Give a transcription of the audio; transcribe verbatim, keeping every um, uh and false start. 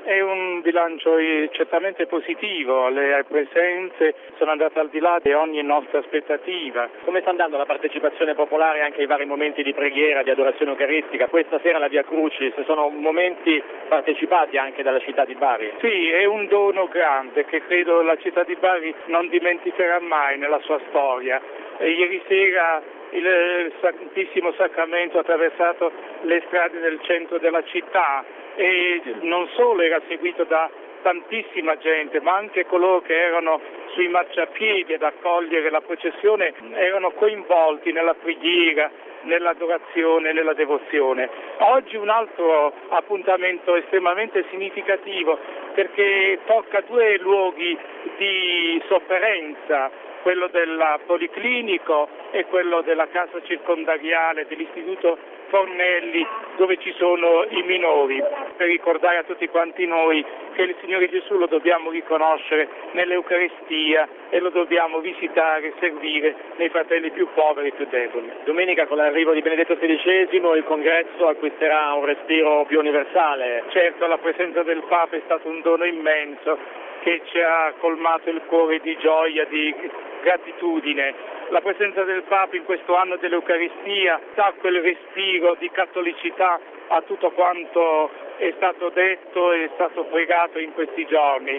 È un bilancio certamente positivo, le presenze sono andate al di là di ogni nostra aspettativa. Come sta andando la partecipazione popolare anche ai vari momenti di preghiera, di adorazione eucaristica? Questa sera la Via Crucis, sono momenti partecipati anche dalla città di Bari? Sì, è un dono grande che credo la città di Bari non dimenticherà mai nella sua storia. E ieri sera il Santissimo Sacramento ha attraversato le strade del centro della città e non solo era seguito da tantissima gente, ma anche coloro che erano sui marciapiedi ad accogliere la processione erano coinvolti nella preghiera, nell'adorazione, nella devozione. Oggi un altro appuntamento estremamente significativo perché tocca due luoghi di sofferenza, quello del Policlinico e quello della casa circondariale dell'Istituto Fornelli, dove ci sono i minori, per ricordare a tutti quanti noi che il Signore Gesù lo dobbiamo riconoscere nell'Eucaristia e lo dobbiamo visitare, servire nei fratelli più poveri e più deboli. Domenica con l'arrivo di Benedetto sedicesimo il congresso acquisterà un respiro più universale. Certo, la presenza del Papa è stato un dono immenso che ci ha colmato il cuore di gioia, di gratitudine. La presenza del Papa in questo anno dell'Eucaristia dà quel respiro di cattolicità a tutto quanto è stato detto e è stato pregato in questi giorni.